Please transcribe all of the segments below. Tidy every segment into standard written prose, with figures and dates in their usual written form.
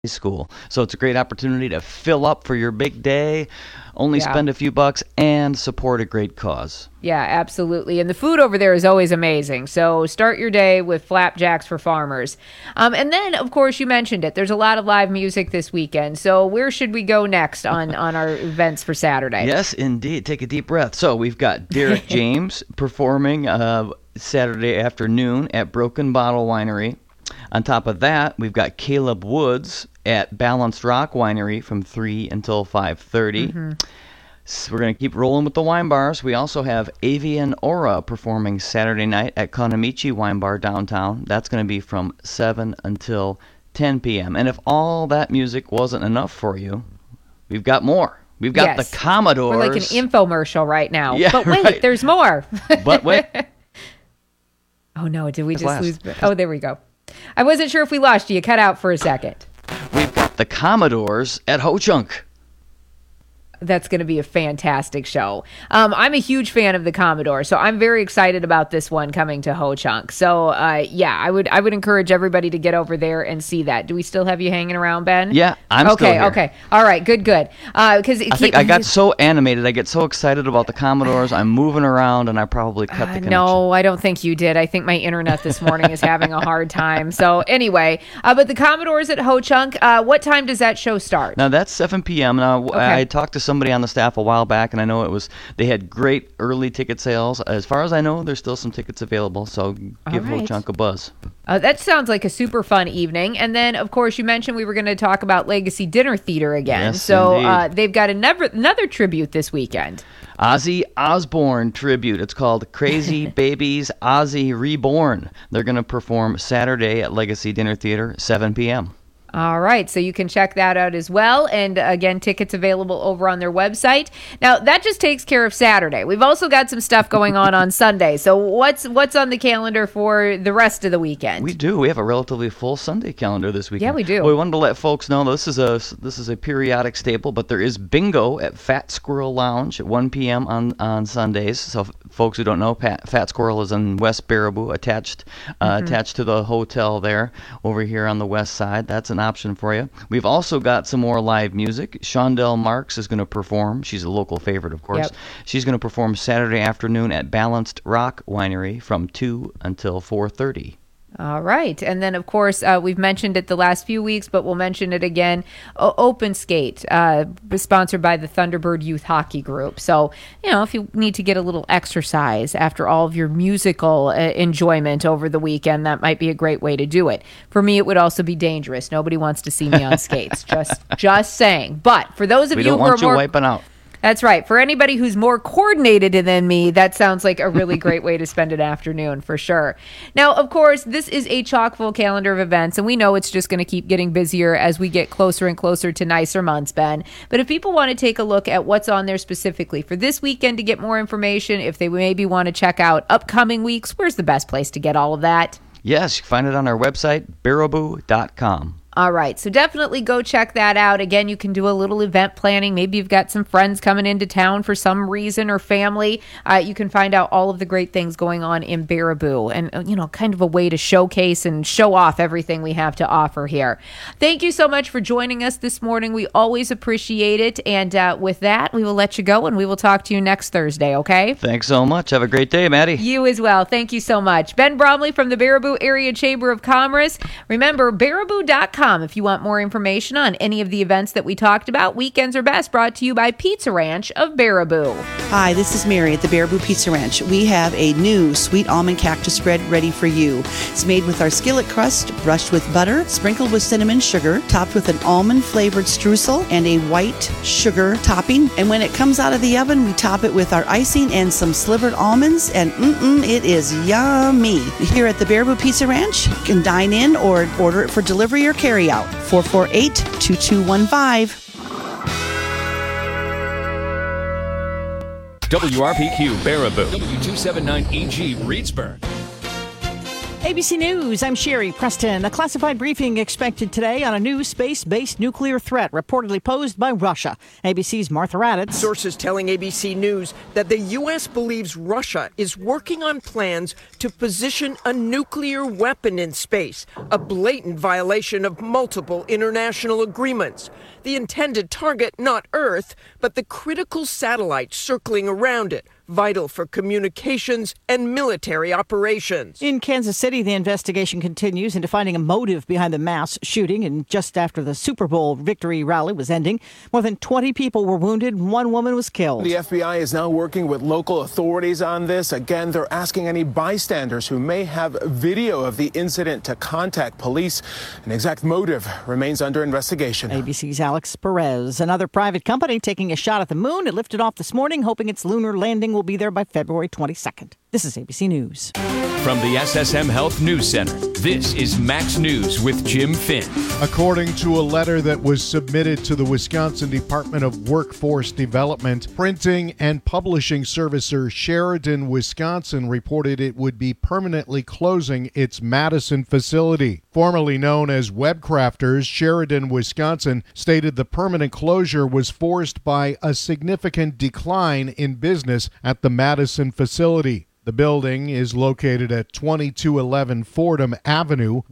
school. So it's a great opportunity to fill up for your big day, only Yeah. spend a few bucks, and support a great cause. Yeah, absolutely. And the food over there is always amazing. So start your day with flapjacks for farmers. And then, of course, you mentioned it. There's a lot of live music this weekend. So where should we go next on our events for Saturday? Yes, indeed. Take a deep breath. So we've got Derek James performing Saturday afternoon at Broken Bottle Winery. On top of that, we've got Caleb Woods at Balanced Rock Winery from 3 until 5:30. So we're going to keep rolling with the wine bars. We also have Avian Aura performing Saturday night at Konamichi Wine Bar downtown. That's going to be from 7 until 10 p.m. And if all that music wasn't enough for you, we've got more. We've got Yes. the Commodores. We're like an infomercial right now. Yeah, but wait, right. there's more. But wait, Oh, no. Did we just last. lose? Oh, there we go. I wasn't sure if we lost you. You cut out for a second. we've got the Commodores at Ho Chunk. That's going to be a fantastic show. I'm a huge fan of the Commodore, so I'm very excited about this one coming to Ho Chunk. So, yeah, I would encourage everybody to get over there and see that. Do we still have you hanging around, Ben? Yeah, I'm still here. Okay. All right, good. Because I think I got so animated. I get so excited about the Commodores. I'm moving around, and I probably cut the connection. No, I don't think you did. I think my internet this morning is having a hard time. So anyway, but the Commodores at Ho Chunk, what time does that show start? Now that's 7 p.m. Now Okay. I talked to somebody on the staff a while back, and I know they had great early ticket sales. As far as I know, there's still some tickets available. So give Ho right. Chunk a buzz. That sounds like a super fun evening. And then, of course, you mentioned we were going to talk about Legacy Dinner Theater again. Yes, so indeed. they've got another tribute this weekend. Ozzy Osbourne tribute. It's called Crazy Babies Ozzy Reborn. They're going to perform Saturday at Legacy Dinner Theater, 7 p.m. All right, so you can check that out as well. And again, tickets available over on their website. Now, that just takes care of Saturday. We've also got some stuff going on Sunday. So what's on the calendar for the rest of the weekend? We do. We have a relatively full Sunday calendar this weekend. Yeah, we do. Well, we wanted to let folks know this is a periodic staple, but there is bingo at Fat Squirrel Lounge at 1 p.m. on Sundays. So folks who don't know, Fat Squirrel is in West Baraboo, attached to the hotel there over here on the west side. That's an option for you. We've also got some more live music. Shondell Marks is going to perform. She's a local favorite, of course. Yep. She's going to perform Saturday afternoon at Balanced Rock Winery from 2 until 4:30. All right. And then, of course, we've mentioned it the last few weeks, but we'll mention it again. Open Skate, sponsored by the Thunderbird Youth Hockey Group. So, if you need to get a little exercise after all of your musical enjoyment over the weekend, that might be a great way to do it. For me, it would also be dangerous. Nobody wants to see me on skates. Just saying. But for those of We you don't who are want you more wiping out. That's right. For anybody who's more coordinated than me, that sounds like a really great way to spend an afternoon for sure. Now, of course, this is a chock-full calendar of events, and we know it's just going to keep getting busier as we get closer and closer to nicer months, Ben. But if people want to take a look at what's on there specifically for this weekend to get more information, if they maybe want to check out upcoming weeks, where's the best place to get all of that? Yes, you can find it on our website, baraboo.com. All right, so definitely go check that out. Again, you can do a little event planning. Maybe you've got some friends coming into town for some reason or family. You can find out all of the great things going on in Baraboo and, kind of a way to showcase and show off everything we have to offer here. Thank you so much for joining us this morning. We always appreciate it. And with that, we will let you go and we will talk to you next Thursday, okay? Thanks so much. Have a great day, Maddie. You as well. Thank you so much. Ben Bromley from the Baraboo Area Chamber of Commerce. Remember, baraboo.com if you want more information on any of the events that we talked about. Weekends are best, brought to you by Pizza Ranch of Baraboo. Hi, this is Mary at the Baraboo Pizza Ranch. We have a new sweet almond cactus spread ready for you. It's made with our skillet crust, brushed with butter, sprinkled with cinnamon sugar, topped with an almond-flavored streusel and a white sugar topping. And when it comes out of the oven, we top it with our icing and some slivered almonds, and it is yummy. Here at the Baraboo Pizza Ranch, you can dine in or order it for delivery or carry out. 448-2215. WRPQ Baraboo, W279EG Reedsburg. ABC News, I'm Sherry Preston. A classified briefing expected today on a new space-based nuclear threat reportedly posed by Russia. ABC's Martha Raddatz. Sources telling ABC News that the U.S. believes Russia is working on plans to position a nuclear weapon in space, a blatant violation of multiple international agreements. The intended target, not Earth, but the critical satellite circling around it, vital for communications and military operations. In Kansas City, the investigation continues into finding a motive behind the mass shooting. And just after the Super Bowl victory rally was ending, more than 20 people were wounded and one woman was killed. The FBI is now working with local authorities on this. Again, they're asking any bystanders who may have video of the incident to contact police. An exact motive remains under investigation. ABC's Alex Perez. Another private company taking a shot at the moon. It lifted off this morning, hoping its lunar landing will be there by February 22nd. This is ABC News. From the SSM Health News Center, this is Max News with Jim Finn. According to a letter that was submitted to the Wisconsin Department of Workforce Development, printing and publishing servicer Sheridan, Wisconsin reported it would be permanently closing its Madison facility. Formerly known as Webcrafters, Sheridan, Wisconsin stated the permanent closure was forced by a significant decline in business at the Madison facility. The building is located at 2211 Fordham Avenue.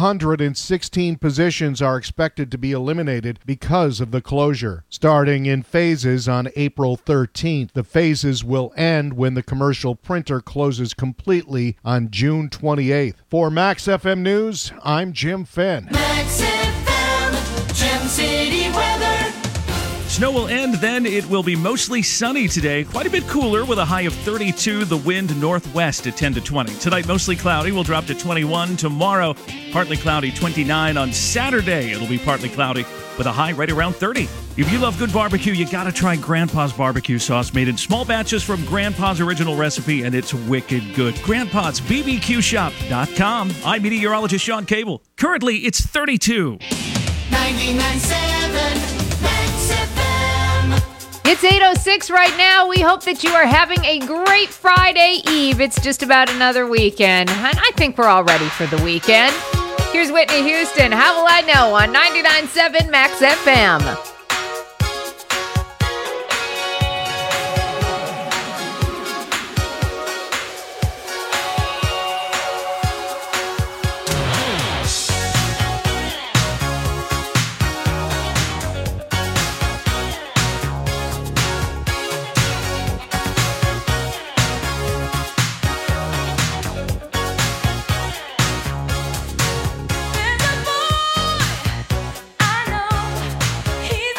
116 positions are expected to be eliminated because of the closure. Starting in phases on April 13th, the phases will end when the commercial printer closes completely on June 28th. For Max FM News, I'm Jim Finn. Max FM, Gem City weather. Snow will end, then it will be mostly sunny today. Quite a bit cooler with a high of 32. The wind northwest at 10 to 20. Tonight, mostly cloudy. We'll drop to 21. Tomorrow, partly cloudy, 29. On Saturday, it'll be partly cloudy with a high right around 30. If you love good barbecue, you got to try Grandpa's barbecue sauce, made in small batches from Grandpa's original recipe, and it's wicked good. Grandpa's BBQshop.com. I'm meteorologist Sean Cable. Currently, it's 32. 99.7 It's 8:06 right now. We hope that you are having a great Friday Eve. It's just about another weekend, and I think we're all ready for the weekend. Here's Whitney Houston, How Will I Know, on 99.7 Max FM. He's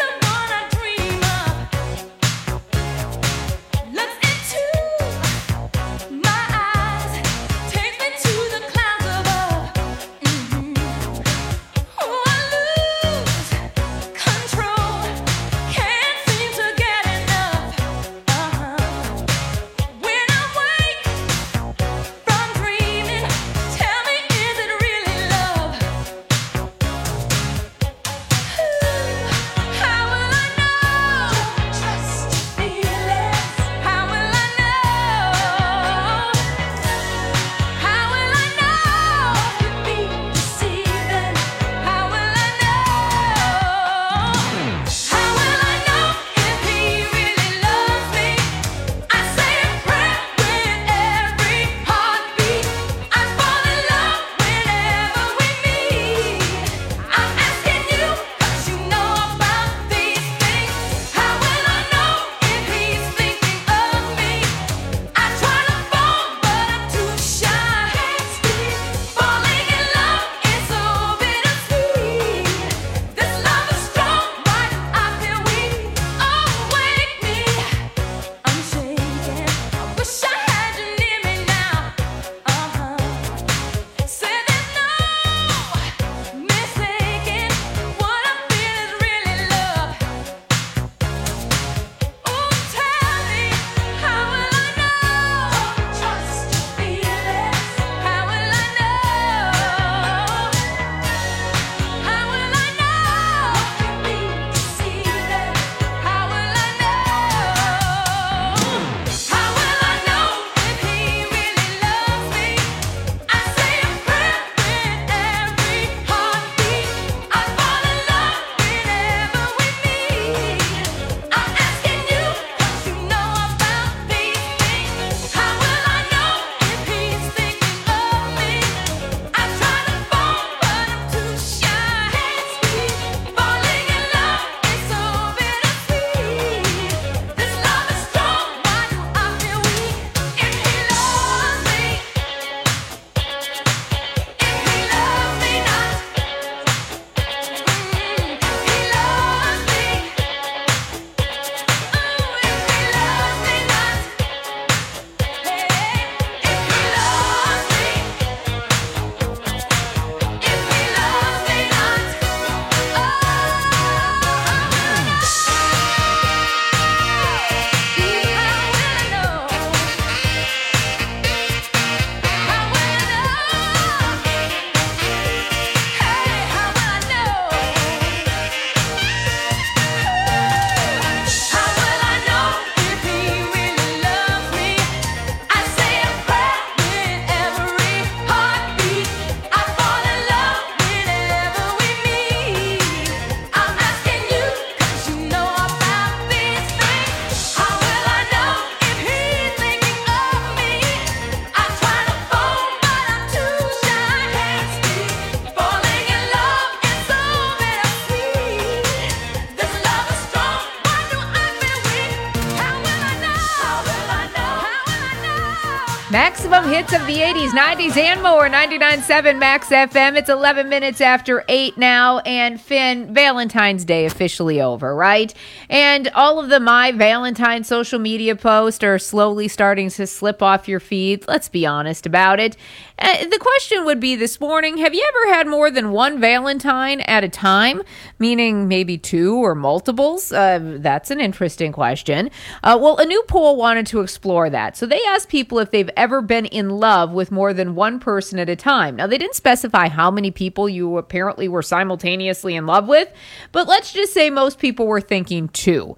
Maximum hits of the 80s, 90s, and more. 99.7 Max FM. It's 11 minutes after 8 now. And Finn, Valentine's Day officially over, right? And all of the My Valentine social media posts are slowly starting to slip off your feed. Let's be honest about it. The question would be this morning, have you ever had more than one Valentine at a time? Meaning maybe two or multiples? That's an interesting question. Well, a new poll wanted to explore that. So they asked people if they've ever been in love with more than one person at a time. Now, they didn't specify how many people you apparently were simultaneously in love with, but let's just say most people were thinking two.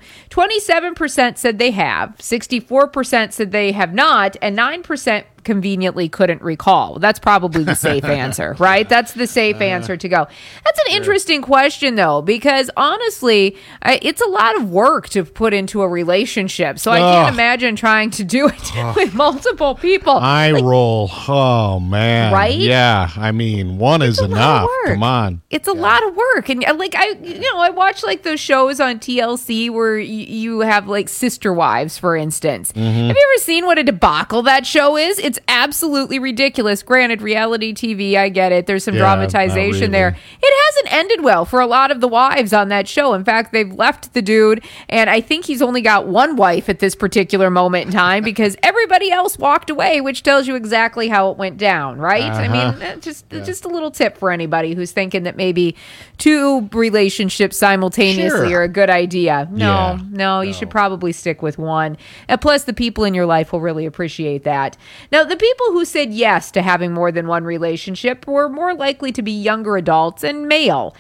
27% said they have, 64% said they have not, and 9% conveniently couldn't recall. That's probably the safe answer, right? That's the safe answer to go. That's an interesting question, though, because honestly, it's a lot of work to put into a relationship. So I can't imagine trying to do it with multiple people. Roll. Oh, man. Right? Yeah. I mean, one is enough. Come on. It's a lot of work. And like, I watch like those shows on TLC where you have like Sister Wives, for instance. Have you ever seen what a debacle that show is? It's absolutely ridiculous. Granted, reality TV, I get it. There's some dramatization there. It hasn't ended well for a lot of the wives on that show. In fact, they've left the dude, and I think he's only got one wife at this particular moment in time because everybody else walked away, which tells you exactly how it went down, right? I mean, just a little tip for anybody who's thinking that maybe two relationships simultaneously are a good idea. No, you should probably stick with one. And plus, the people in your life will really appreciate that. Now, the people who said yes to having more than one relationship were more likely to be younger adults and male.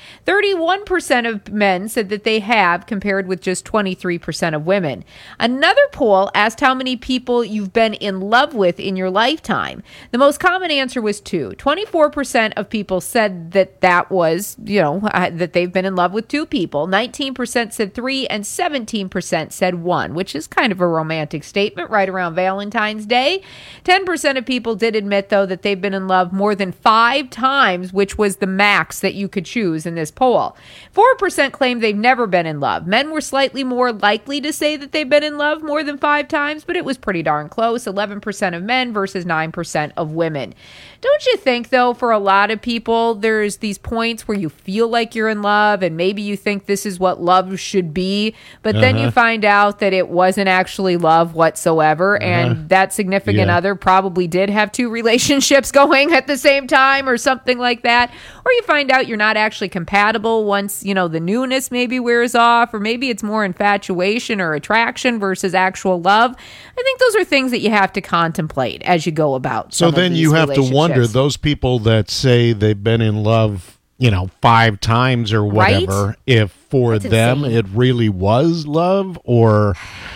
31% of men said that they have, compared with just 23% of women. Another poll asked how many people you've been in love with in your lifetime. The most common answer was two. 24% of people said that was, that they've been in love with two people. 19% said three, and 17% said one, which is kind of a romantic statement right around Valentine's Day. 10% of people did admit, though, that they've been in love more than 5 times, which was the max that you could choose in this poll. 4% claimed they've never been in love. Men were slightly more likely to say that they've been in love more than 5 times, but it was pretty darn close. 11% of men versus 9% of women. Don't you think, though, for a lot of people, there's these points where you feel like you're in love and maybe you think this is what love should be, but then you find out that it wasn't actually love whatsoever, and that significant other probably did have 2 relationships going at the same time or something like that, or you find out you're not actually compatible once, the newness maybe wears off, or maybe it's more infatuation or attraction versus actual love. I think those are things that you have to contemplate as you go about. So then you have to wonder, those people that say they've been in love, 5 times or whatever, right? if for That's them insane. it really was love, or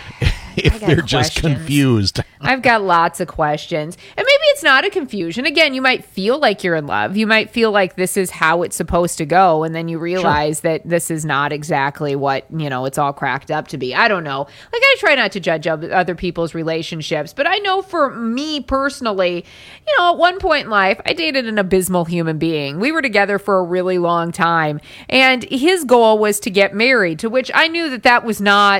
if they're just confused. I've got lots of questions. And maybe it's not a confusion. Again, you might feel like you're in love. You might feel like this is how it's supposed to go. And then you realize that this is not exactly what, it's all cracked up to be. I don't know. Like, I try not to judge other people's relationships. But I know for me personally, at one point in life, I dated an abysmal human being. We were together for a really long time. And his goal was to get married, to which I knew that was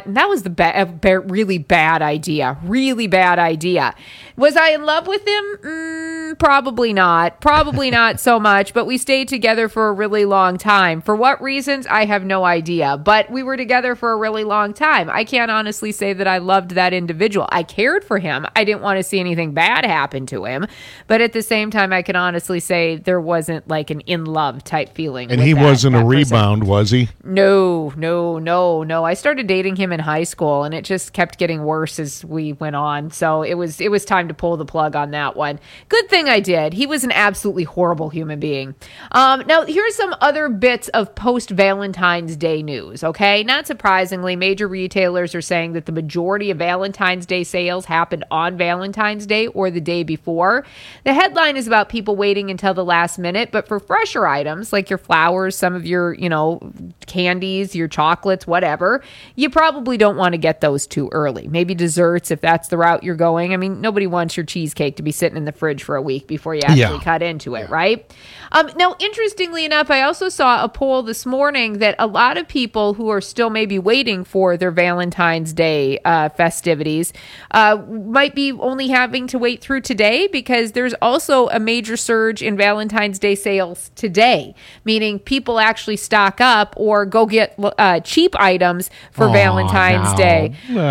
the really bad idea. Really bad idea. Was I in love with him? Probably not. Probably not so much, but we stayed together for a really long time. For what reasons? I have no idea, but we were together for a really long time. I can't honestly say that I loved that individual. I cared for him. I didn't want to see anything bad happen to him, but at the same time, I can honestly say there wasn't like an in love type feeling. And he wasn't a rebound, was he? No. I started dating him in high school, and it just kept getting worse as we went on. So it was time to pull the plug on that one. Good thing I did. He was an absolutely horrible human being. Now, here's some other bits of post-Valentine's Day news, okay? Not surprisingly, major retailers are saying that the majority of Valentine's Day sales happened on Valentine's Day or the day before. The headline is about people waiting until the last minute, but for fresher items like your flowers, some of your, candies, your chocolates, whatever, you probably don't want to get those too early. Maybe desserts if that's the route you're going. I mean, nobody wants your cheesecake to be sitting in the fridge for a week before you actually cut into it, right? Now, interestingly enough, I also saw a poll this morning that a lot of people who are still maybe waiting for their Valentine's Day festivities might be only having to wait through today, because there's also a major surge in Valentine's Day sales today, meaning people actually stock up or go get cheap items for Valentine's Day.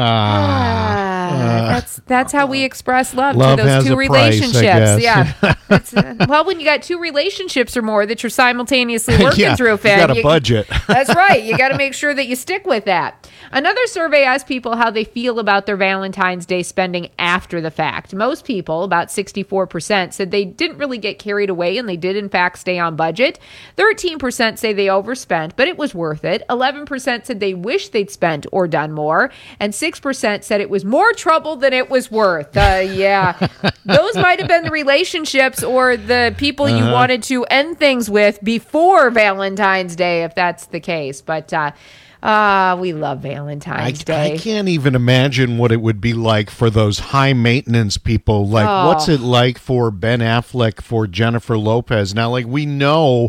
That's how we express love to those two relationships. Well, when you got two relationships or more that you're simultaneously working through, Finn, you got a budget. That's right. You got to make sure that you stick with that. Another survey asked people how they feel about their Valentine's Day spending after the fact. Most people, about 64%, said they didn't really get carried away and they did, in fact, stay on budget. 13% say they overspent, but it was worth it. 11% said they wish they'd spent or done more. And 6% said it was more trouble than it was worth. Those might have been the relationships or the people you wanted to end things with before Valentine's Day, if that's the case. But we love Valentine's Day. I can't even imagine what it would be like for those high maintenance people. Like, what's it like for Ben Affleck, for Jennifer Lopez? Now, like, we know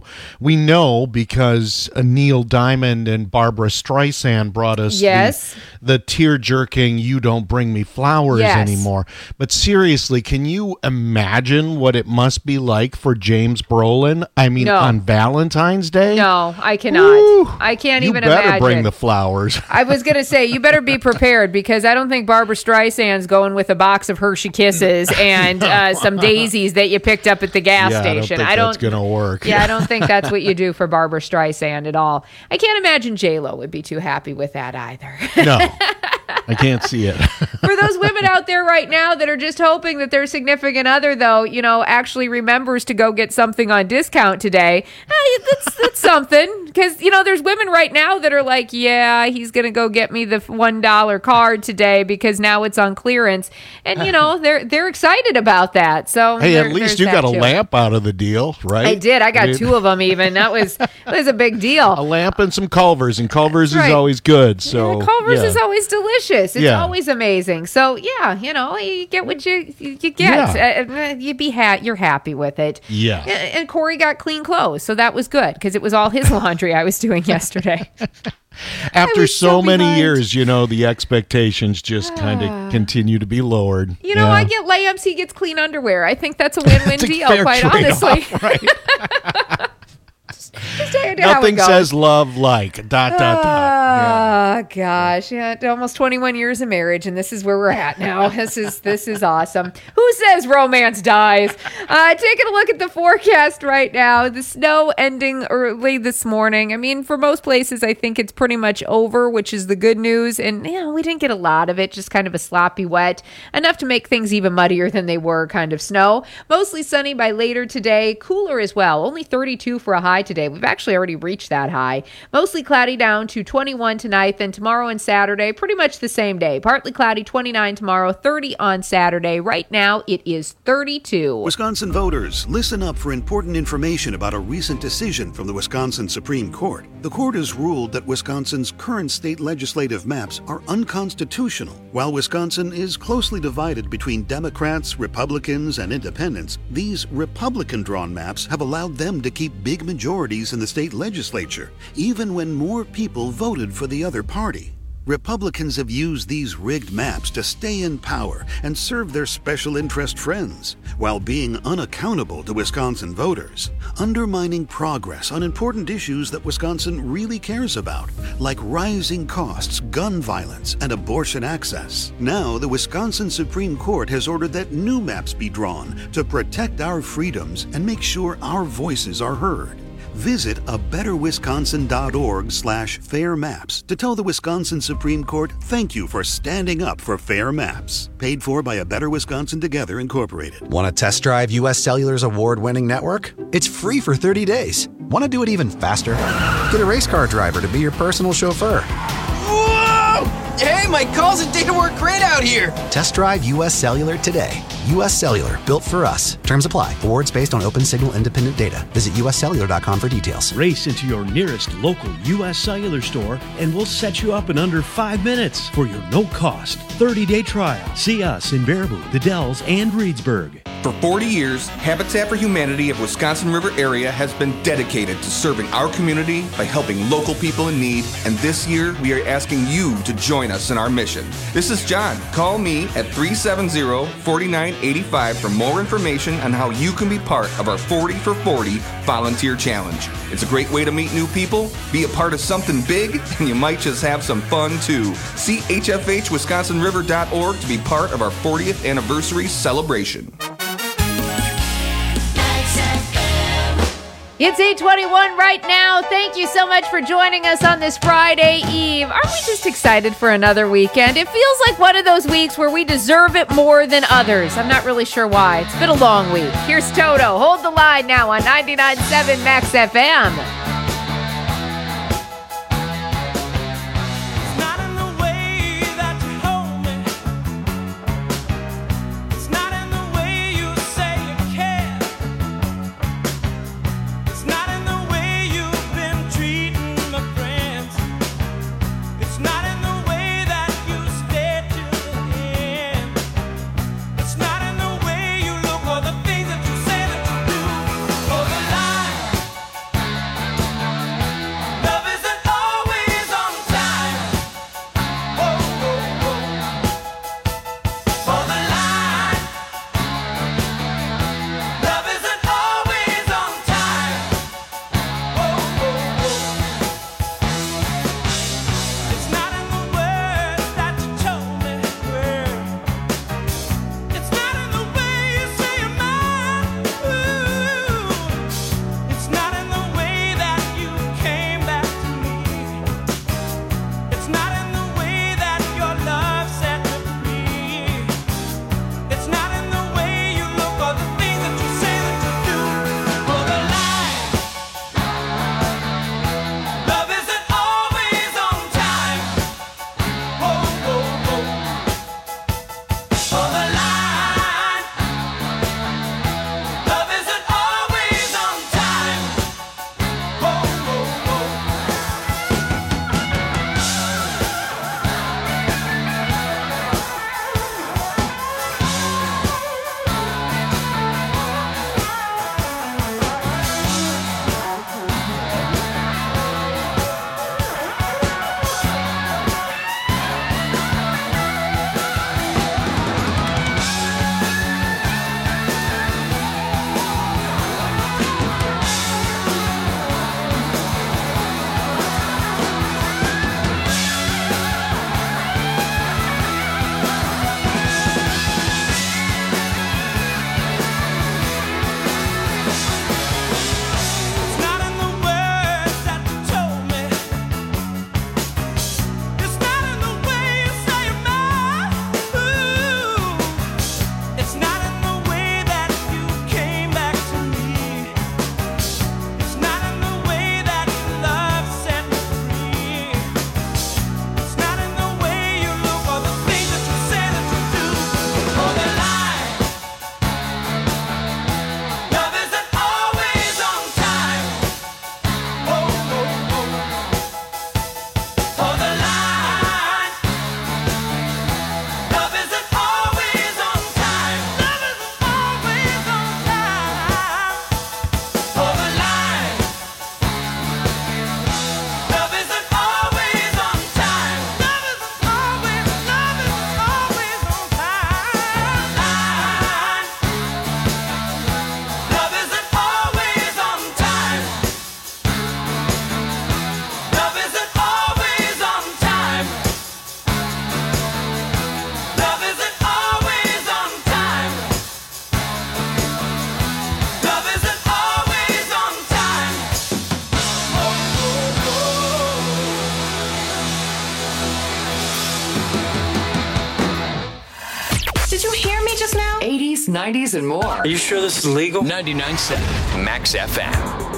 because Neil Diamond and Barbara Streisand brought us the tear-jerking "You Don't Bring Me Flowers" anymore. But seriously, can you imagine what it must be like for James Brolin? I mean, on Valentine's Day? No, I cannot. Woo! I can't You even better imagine. bring the flowers. I was going to say, you better be prepared, because I don't think Barbara Streisand's going with a box of Hershey Kisses and some daisies that you picked up at the gas station. I don't think that's going to work. Yeah, I don't think that's what you do for Barbara Streisand at all. I can't imagine J-Lo would be too happy with that either. No, I can't see it. For those women out there right now that are just hoping that their significant other, though, actually remembers to go get something on discount today, that's something. Because, there's women right now that are like, yeah, he's going to go get me the $1 card today because now it's on clearance. And, they're excited about that. So hey, at least you got a lamp out of the deal, right? I did. I got two of them even. That was a big deal. A lamp and some Culvers, and Culvers is always good. So Culvers is always delicious. It's always amazing. So, you get what you get. Yeah. You're happy with it. Yeah. And Corey got clean clothes, so that was good, because it was all his laundry I was doing yesterday. After so many years, the expectations just kind of continue to be lowered. I get lamps, he gets clean underwear. I think that's a win-win deal, quite honestly. Right? Nothing says love like ... Oh, gosh. Yeah, almost 21 years of marriage, and this is where we're at now. This is awesome. Who says romance dies? Taking a look at the forecast right now. The snow ending early this morning. I mean, for most places, I think it's pretty much over, which is the good news. And, we didn't get a lot of it, just kind of a sloppy wet. Enough to make things even muddier than they were kind of snow. Mostly sunny by later today. Cooler as well. Only 32 for a high today. We've actually already reached that high. Mostly cloudy down to 21 tonight, then tomorrow and Saturday, pretty much the same day. Partly cloudy, 29 tomorrow, 30 on Saturday. Right now, it is 32. Wisconsin voters, listen up for important information about a recent decision from the Wisconsin Supreme Court. The court has ruled that Wisconsin's current state legislative maps are unconstitutional. While Wisconsin is closely divided between Democrats, Republicans, and independents, these Republican-drawn maps have allowed them to keep big majorities in the state legislature, even when more people voted for the other party. Republicans have used these rigged maps to stay in power and serve their special interest friends, while being unaccountable to Wisconsin voters, undermining progress on important issues that Wisconsin really cares about, like rising costs, gun violence, and abortion access. Now, the Wisconsin Supreme Court has ordered that new maps be drawn to protect our freedoms and make sure our voices are heard. Visit abetterwisconsin.org/fair maps to tell the Wisconsin Supreme Court thank you for standing up for fair maps. Paid for by A Better Wisconsin Together, Incorporated. Want to test drive U.S. Cellular's award-winning network? It's free for 30 days. Want to do it even faster? Get a race car driver to be your personal chauffeur. Whoa! Hey, my calls and data work great out here. Test drive U.S. Cellular today. U.S. Cellular, built for us. Terms apply. Awards based on open signal independent data. Visit uscellular.com for details. Race into your nearest local U.S. Cellular store and we'll set you up in under 5 minutes for your no-cost 30-day trial. See us in Baraboo, The Dells, and Reedsburg. For 40 years, Habitat for Humanity of Wisconsin River area has been dedicated to serving our community by helping local people in need, and this year we are asking you to join us in our mission. This is John. Call me at 370-4985 for more information on how you can be part of our 40 for 40 volunteer challenge. It's a great way to meet new people, be a part of something big, and you might just have some fun too. See hfhwisconsinriver.org to be part of our 40th anniversary celebration. It's 8:21 right now. Thank you so much for joining us on this Friday Eve. Aren't we just excited for another weekend? It feels like one of those weeks where we deserve it more than others. I'm not really sure why. It's been a long week. Here's Toto. Hold the line now on 99.7 Max FM. Did you hear me just now? 80s, 90s, and more. Are you sure this is legal? 99.7 Max FM.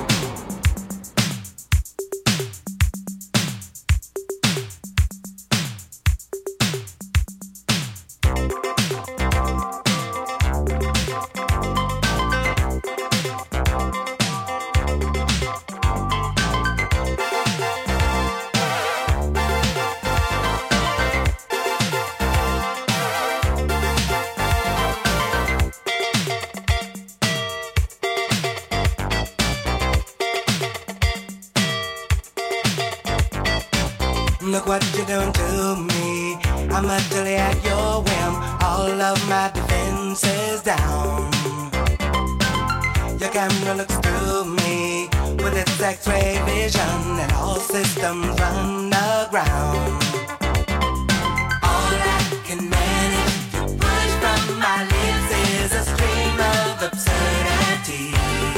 Look what you're doing to me. I'm utterly at your whim. All of my defenses down. Your camera looks through me with its X-ray vision, and all systems run aground. All I can manage to push from my lips is a stream of absurdity.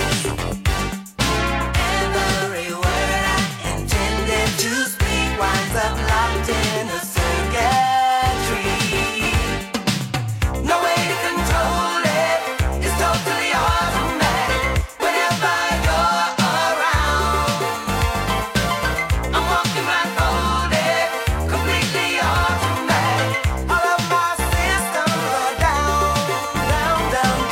Every word I intended to speak winds up locked in a circuitry. No way to control it, it's totally automatic. Whenever you're around, I'm walking blindfolded, completely automatic. All of my systems are down, down, down,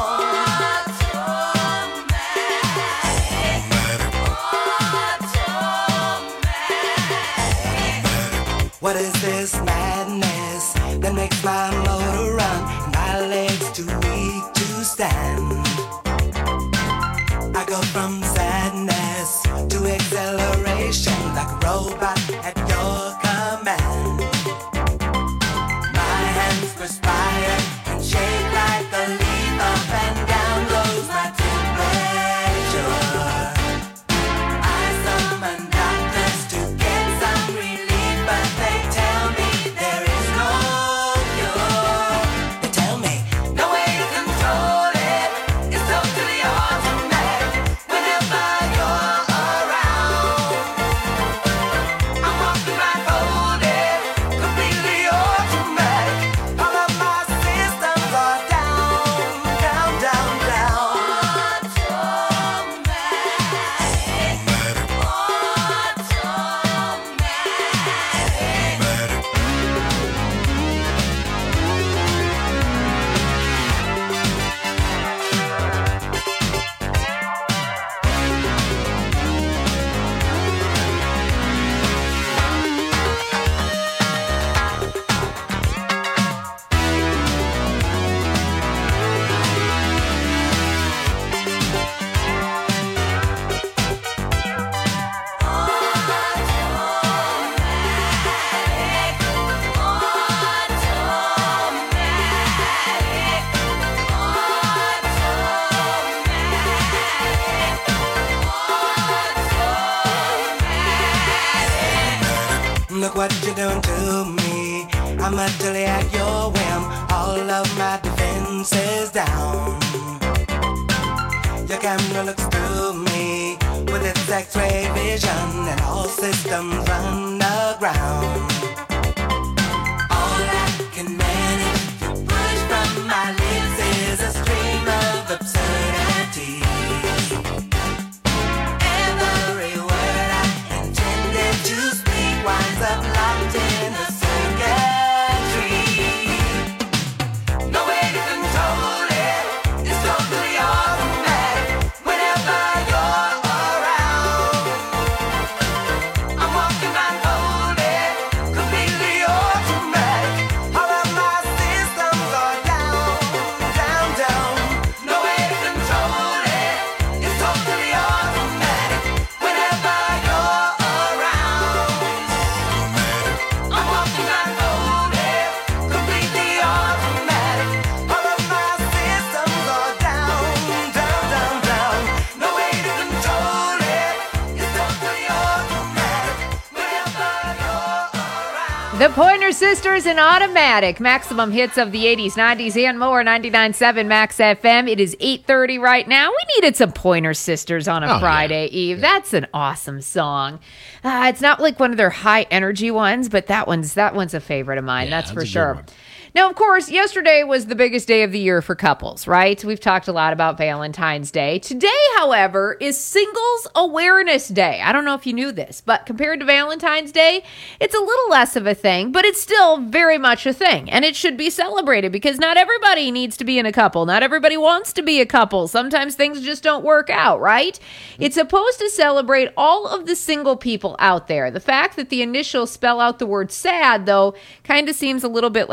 down. What is this madness that makes my motor run and my legs too weak to stand? I go from sadness to acceleration like a robot at your command. My hands perspire and shake like a leaf, up and down goes my temperature. I summon doctors to get some relief, but they tell me there is no cure. They tell me no way to control it, it's totally automatic. Whenever you're around, I'm walking blindfolded, completely automatic. All of my systems are down, down, down, down. Look what you're doing to me. I'm utterly at your whim. All of my defenses down. Your camera looks through me with its X-ray vision, and all systems run aground. All I can manage to push from my lips is a stream of absurdity. Every word I intended to speak winds up locked in a circuitry. No way to control it, it's totally automatic. Whenever you're around, I'm walking blindfolded, completely automatic. All of my systems are down, down, down. No way to control it, it's totally automatic. Whenever you're around, I'm walking blindfolded, completely automatic. All of my systems are down, down, down, down. No way to control it, it's totally automatic. Whenever you're around. The Pointer Sisters in Automatic. Maximum hits of the 80s, 90s, and more. 99.7 Max FM. It is 8:30 right now. We needed some Pointer Sisters on a Friday Eve. That's an awesome song. It's not like one of their high energy ones, but that one's a favorite of mine. That's for sure. Now, of course, yesterday was the biggest day of the year for couples, right? We've talked a lot about Valentine's Day. Today, however, is Singles Awareness Day. I don't know if you knew this, but compared to Valentine's Day, it's a little less of a thing, but it's still very much a thing. And it should be celebrated because not everybody needs to be in a couple. Not everybody wants to be a couple. Sometimes things just don't work out, right? It's supposed to celebrate all of the single people out there. The fact that the initials spell out the word sad, though, kind of seems a little bit like a twist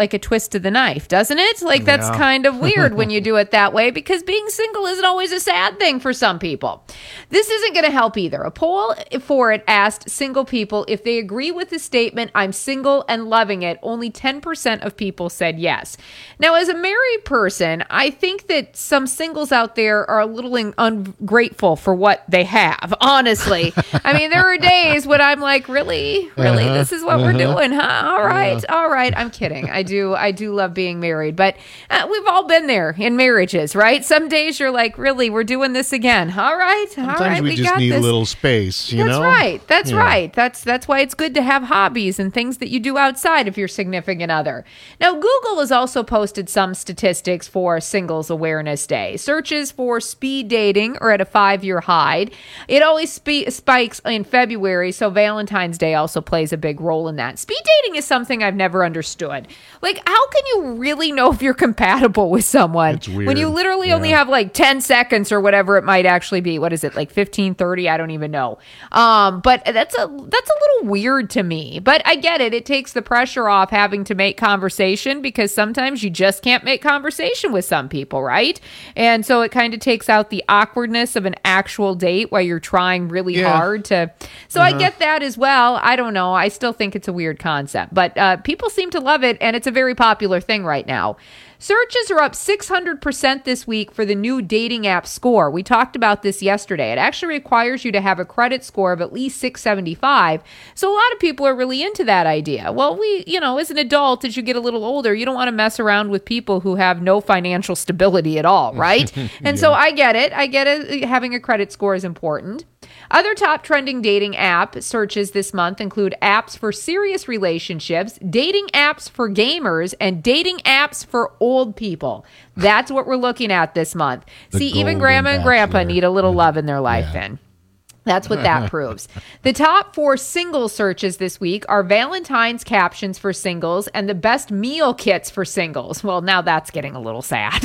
to the knife, doesn't it? Like, that's kind of weird when you do it that way, because being single isn't always a sad thing for some people. This isn't going to help either. A poll for it asked single people if they agree with the statement, "I'm single and loving it." Only 10% of people said yes. Now, as a married person, I think that some singles out there are a little ungrateful for what they have, honestly. I mean, there are days when I'm like, really, this is what we're doing, huh? All right. I'm kidding. I do love being married, but we've all been there in marriages, right? Some days you're like, really, we're doing this again. All right. Sometimes we just need a little space, you know? That's right. That's why it's good to have hobbies and things that you do outside of your significant other. Now, Google has also posted some statistics for Singles Awareness Day. Searches for speed dating are at a 5-year high. It always spikes in February, so Valentine's Day also plays a big role in that. Speed dating is something I've never understood. Like, how can you really know if you're compatible with someone when you literally only have like 10 seconds or whatever it might actually be? What is it, like 15, 30? I don't even know. But that's a little weird to me. But I get it. It takes the pressure off having to make conversation, because sometimes you just can't make conversation with some people, right? And so it kind of takes out the awkwardness of an actual date while you're trying really hard to. So I get that as well. I don't know. I still think it's a weird concept, but people seem to love it, and it's a very popular thing right now. Searches are up 600% this week for the new dating app Score. We talked about this yesterday. It actually requires you to have a credit score of at least 675. So a lot of people are really into that idea. Well, as an adult, as you get a little older, you don't want to mess around with people who have no financial stability at all, right? And so I get it. Having a credit score is important. Other top trending dating app searches this month include apps for serious relationships, dating apps for gamers, and dating apps for old people. That's what we're looking at this month. See, even grandma and grandpa need a little love in their life then. That's what that proves. The top 4 single searches this week are Valentine's captions for singles and the best meal kits for singles. Well, now that's getting a little sad.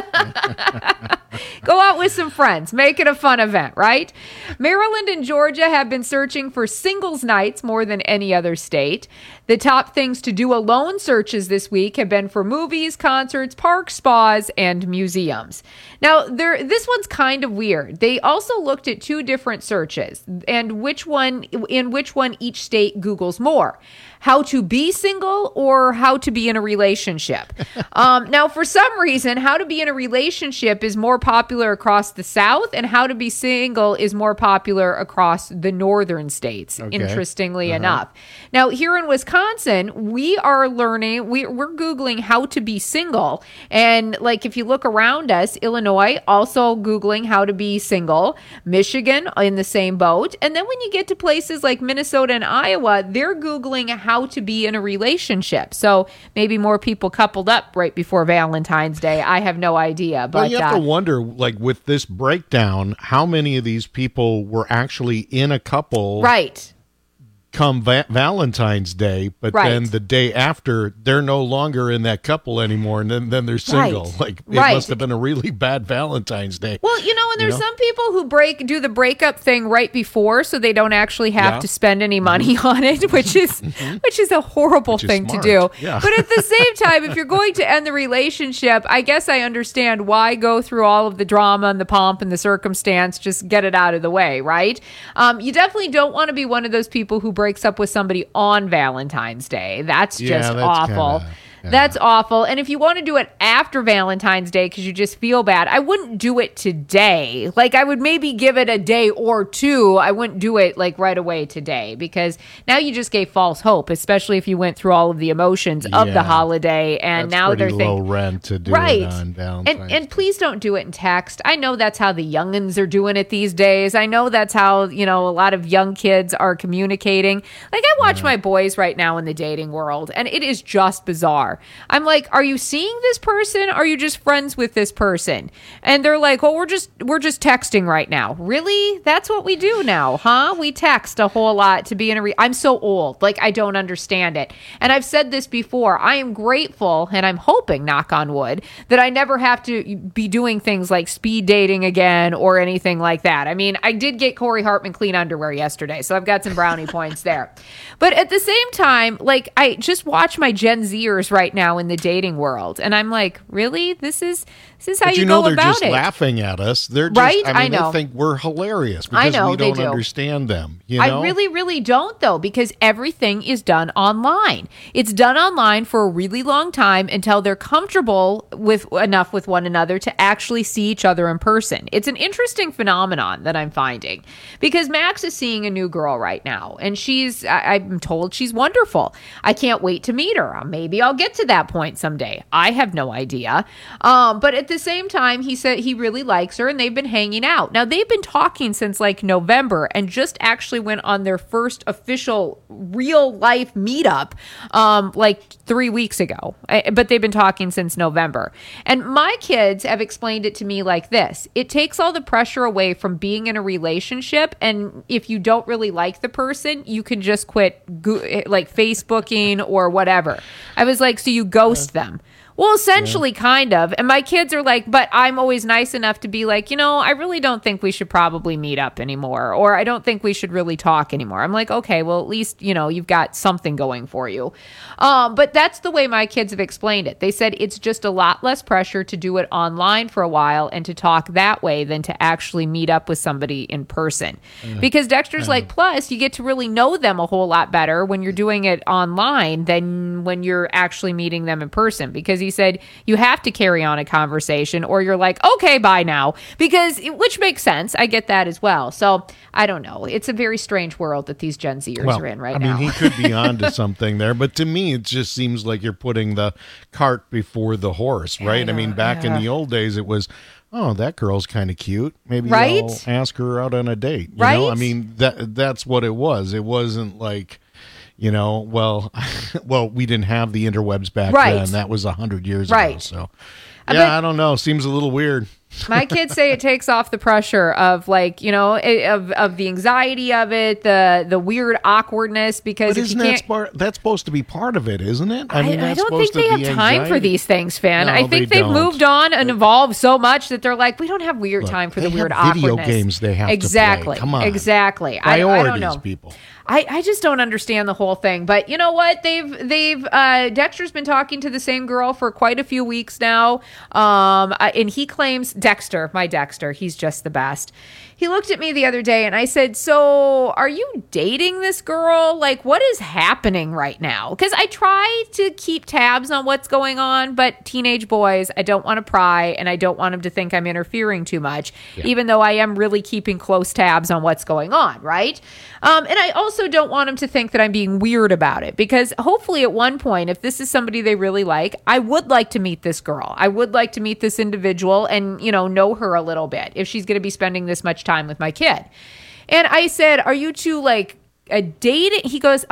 Go out with some friends. Make it a fun event, right? Maryland and Georgia have been searching for singles nights more than any other state. The top things to do alone searches this week have been for movies, concerts, parks, spas, and museums. Now, this one's kind of weird. They also looked at 2 different searches and in which one each state Googles more. How to be single or how to be in a relationship. Now, for some reason, how to be in a relationship is more popular across the South, and how to be single is more popular across the northern states, interestingly enough. Now, here in Wisconsin, we are learning, we're Googling how to be single. And like, if you look around us, Illinois also Googling how to be single, Michigan in the same boat. And then when you get to places like Minnesota and Iowa, they're Googling how to be in a relationship. So maybe more people coupled up right before Valentine's Day. I have no idea. But you have to wonder, like, with this breakdown, how many of these people were actually in a couple come Valentine's Day, but then the day after, they're no longer in that couple anymore, and then they're single. Like, it must have been a really bad Valentine's Day. Well, and there's some people who do the breakup thing right before, so they don't actually have to spend any money on it, which is a horrible thing to do. Yeah. But at the same time, if you're going to end the relationship, I guess I understand why go through all of the drama and the pomp and the circumstance. Just get it out of the way, right? You definitely don't want to be one of those people who breaks up with somebody on Valentine's Day. That's just awful. That's awful. And if you want to do it after Valentine's Day because you just feel bad, I wouldn't do it today. Like, I would maybe give it a day or 2. I wouldn't do it like right away today, because now you just gave false hope, especially if you went through all of the emotions of the holiday, and that's now they're low rent to do it on Valentine's Day. And please don't do it in text. I know that's how the youngins are doing it these days. I know that's how, a lot of young kids are communicating. Like, I watch my boys right now in the dating world, and it is just bizarre. I'm like, are you seeing this person? Are you just friends with this person? And they're like, well, we're just texting right now. Really? That's what we do now, huh? We text a whole lot to be in I'm so old. Like, I don't understand it. And I've said this before. I am grateful, and I'm hoping, knock on wood, that I never have to be doing things like speed dating again or anything like that. I mean, I did get Corey Hartman clean underwear yesterday, so I've got some brownie points there. But at the same time, like, I just watch my Gen Zers right right now in the dating world. And I'm like, really? This is how but you go they're about just it. laughing at us. They're just, Right? I mean, I know. they think we're hilarious I because know, we they don't do. understand them. You know? I really, really don't, though, because everything is done online. It's done online for a really long time until they're comfortable enough with one another to actually see each other in person. It's an interesting phenomenon that I'm finding because Max is seeing a new girl right now, and I'm told she's wonderful. I can't wait to meet her. Maybe I'll get to that point someday. I have no idea. But at the same time, he said he really likes her, and they've been hanging out. Now, they've been talking since like November and just actually went on their first official real life meetup like 3 weeks ago. But they've been talking since November. And my kids have explained it to me like this. It takes all the pressure away from being in a relationship. And if you don't really like the person, you can just quit like Facebooking or whatever. I was like, so you ghost them. Well, essentially, kind of. And my kids are like, but I'm always nice enough to be like, I really don't think we should probably meet up anymore. Or I don't think we should really talk anymore. I'm like, okay, well, at least, you've got something going for you. But that's the way my kids have explained it. They said it's just a lot less pressure to do it online for a while and to talk that way than to actually meet up with somebody in person. Because Dexter's like, plus, you get to really know them a whole lot better when you're doing it online than when you're actually meeting them in person. Because he said you have to carry on a conversation or you're like, okay, bye now, which makes sense. I get that as well. So I don't know. It's a very strange world that these Gen Zers are in right now. I mean, he could be onto something there, but to me, it just seems like you're putting the cart before the horse, right? I mean, back in the old days, it was, oh, that girl's kind of cute. Maybe I'll ask her out on a date. You know? I mean, that's what it was. It wasn't like, well, we didn't have the interwebs back then. That was 100 years ago. So, I don't know. Seems a little weird. My kids say it takes off the pressure of of the anxiety of it, the weird awkwardness, because but that's supposed to be part of it, isn't it? I mean, I don't think they have time for these things, Finn. No, I think they've moved on and evolved so much that they're like, we don't have time for the weird awkwardness. Video games they have to play. Come on. Exactly. Priorities, I don't know. People. I just don't understand the whole thing. But you know what? Dexter's been talking to the same girl for quite a few weeks now. And he claims my Dexter, he's just the best. He looked at me the other day and I said, so are you dating this girl? Like, what is happening right now? Because I try to keep tabs on what's going on, but teenage boys, I don't want to pry and I don't want them to think I'm interfering too much, even though I am really keeping close tabs on what's going on, right? And I also don't want them to think that I'm being weird about it, because hopefully at one point, if this is somebody they really like, I would like to meet this girl. I would like to meet this individual and, know her a little bit if she's going to be spending this much time with my kid. And I said, are you two like a date? He goes,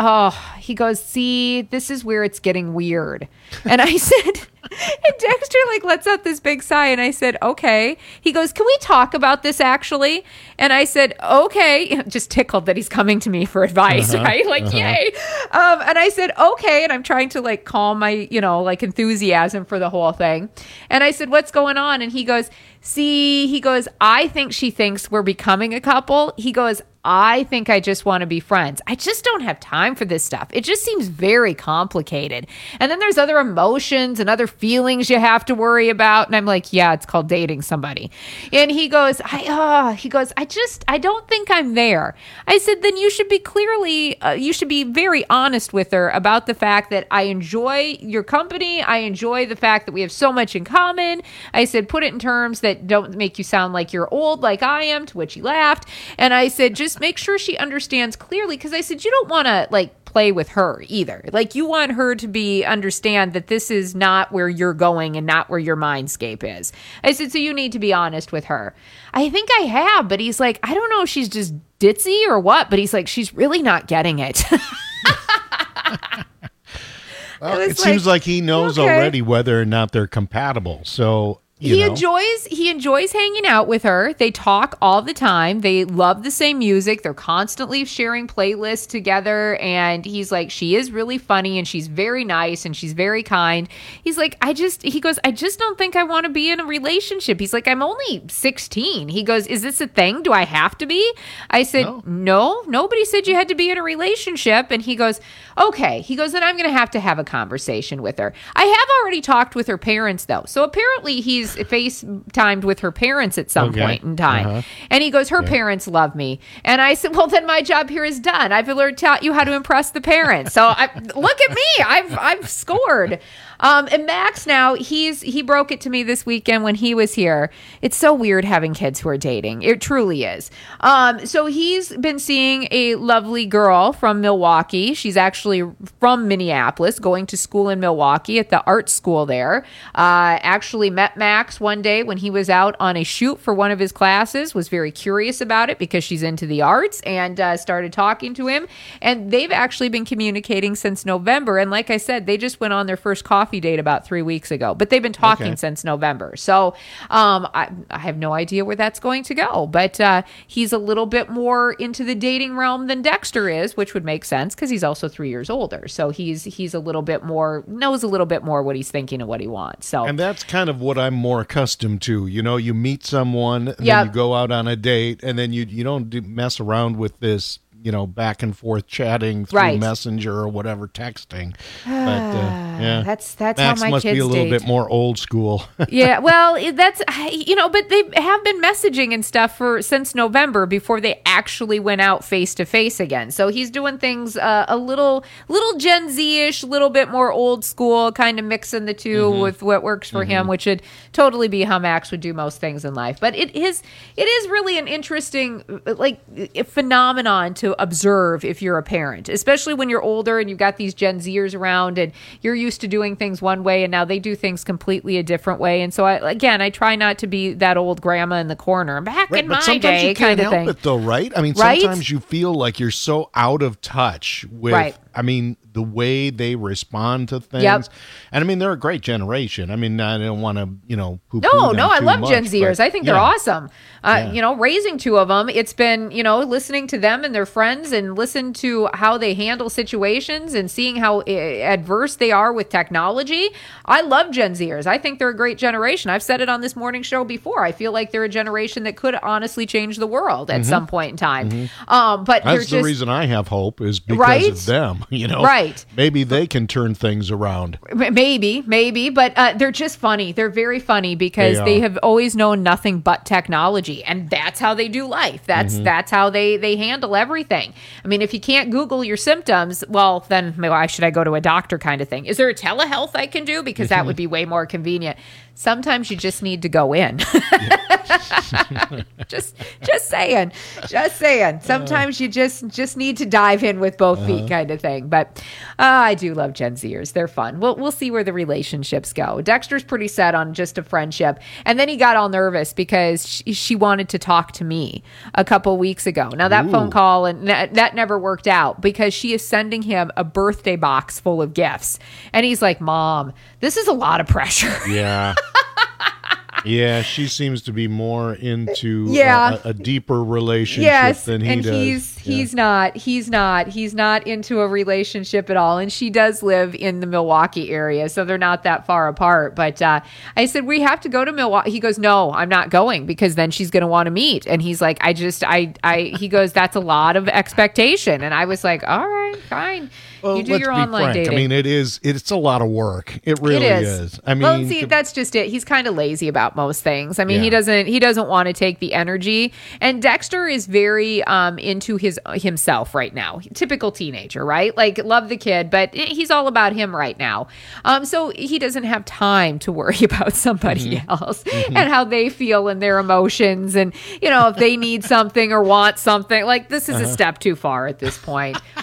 see, this is where it's getting weird. And I said, and Dexter lets out this big sigh, and I said, okay. He goes, can we talk about this actually? And I said, okay. Just tickled that he's coming to me for advice, right? Yay. And I said, okay. And I'm trying to calm my, enthusiasm for the whole thing. And I said, what's going on? And he goes, I think she thinks we're becoming a couple. He goes, I think I just want to be friends. I just don't have time for this stuff. It just seems very complicated. And then there's other emotions and other feelings you have to worry about. And I'm like, yeah, it's called dating somebody. And he goes, I don't think I'm there. I said, then you should be very honest with her about the fact that I enjoy your company. I enjoy the fact that we have so much in common. I said, put it in terms that don't make you sound like you're old like I am, to which he laughed. And I said, just make sure she understands clearly, because I said, you don't want to play with her either. You want her to understand that this is not where you're going and not where your mindscape is. I said, so you need to be honest with her. I think I have, but he's like, I don't know if she's just ditzy or what, but he's like, she's really not getting it. Well, it seems like he knows already whether or not they're compatible. So He enjoys hanging out with her. They talk all the time. They love the same music. They're constantly sharing playlists together. And he's like, she is really funny and she's very nice and she's very kind. He's like, I just don't think I want to be in a relationship. He's like, I'm only 16. He goes, is this a thing? Do I have to be? I said, no, nobody said you had to be in a relationship. And he goes, okay. He goes, then I'm going to have a conversation with her. I have already talked with her parents though. So apparently he's FaceTimed with her parents at some point in time. And he goes, her parents love me. And I said, well, then my job here is done. I've taught you how to impress the parents. So look at me. I've scored. And Max now, he broke it to me this weekend when he was here. It's so weird having kids who are dating. It truly is. So he's been seeing a lovely girl from Milwaukee. She's actually from Minneapolis, going to school in Milwaukee at the art school there. Actually met Max one day when he was out on a shoot for one of his classes, was very curious about it because she's into the arts, and started talking to him. And they've actually been communicating since November. And like I said, they just went on their first coffee date about 3 weeks ago, but they've been talking since November. So I have no idea where that's going to go, but he's a little bit more into the dating realm than Dexter is, which would make sense because he's also 3 years older. So he's a little bit more, knows a little bit more what he's thinking and what he wants. So, and that's kind of what I'm more accustomed to. You know, you meet someone, and then you go out on a date, and then you don't mess around with this, you know, back and forth chatting through Messenger or whatever, texting. But that's Max how my must kids be a little date. bit more old school. Yeah, well, that's, you know, but they have been messaging and stuff since November before they actually went out face to face again. So he's doing things a little Gen Z-ish, little bit more old school, kind of mixing the two with what works for him, which would totally be how Max would do most things in life. But it is really an interesting phenomenon to observe if you're a parent, especially when you're older and you've got these Gen Zers around and you're used to doing things one way and now they do things completely a different way. And so I try not to be that old grandma in the corner. Back in my day, kind of thing. Sometimes you can't help it though, right? I mean, sometimes you feel like you're so out of touch with, I mean, the way they respond to things. And I mean, they're a great generation. I mean, I don't want to, poo-poo them I too love much, Gen Zers. I think they're awesome. Yeah. Raising two of them, it's been, listening to them and their friends and listen to how they handle situations and seeing how adverse they are with technology. I love Gen Zers. I think they're a great generation. I've said it on this morning show before. I feel like they're a generation that could honestly change the world at some point in time. But that's the reason I have hope is because of them, Right. Maybe they can turn things around. Maybe, but they're just funny. They're very funny because they have always known nothing but technology, and that's how they do life. That's how they handle everything. I mean, if you can't Google your symptoms, well, then why should I go to a doctor kind of thing? Is there a telehealth I can do? Because that would be way more convenient. Sometimes you just need to go in. just saying. Sometimes you just need to dive in with both feet kind of thing. But I do love Gen Zers. They're fun. We'll see where the relationships go. Dexter's pretty set on just a friendship. And then he got all nervous because she wanted to talk to me a couple weeks ago. Now that phone call, and that never worked out because she is sending him a birthday box full of gifts. And he's like, Mom, this is a lot of pressure. Yeah. Yeah, she seems to be more into a deeper relationship than he does. He's not into a relationship at all. And she does live in the Milwaukee area, so they're not that far apart. But I said, we have to go to Milwaukee. He goes, no, I'm not going because then she's going to want to meet. And he's like, he goes, that's a lot of expectation. And I was like, all right, fine. Well, you do your online dating. I mean, it's a lot of work. It really is. I mean, well, see, that's just it. He's kind of lazy about most things. I mean, he doesn't want to take the energy. And Dexter is very into himself right now. Typical teenager, right? Like, love the kid, but he's all about him right now. So he doesn't have time to worry about somebody else and how they feel and their emotions, and if they need something or want something. Like, this is a step too far at this point.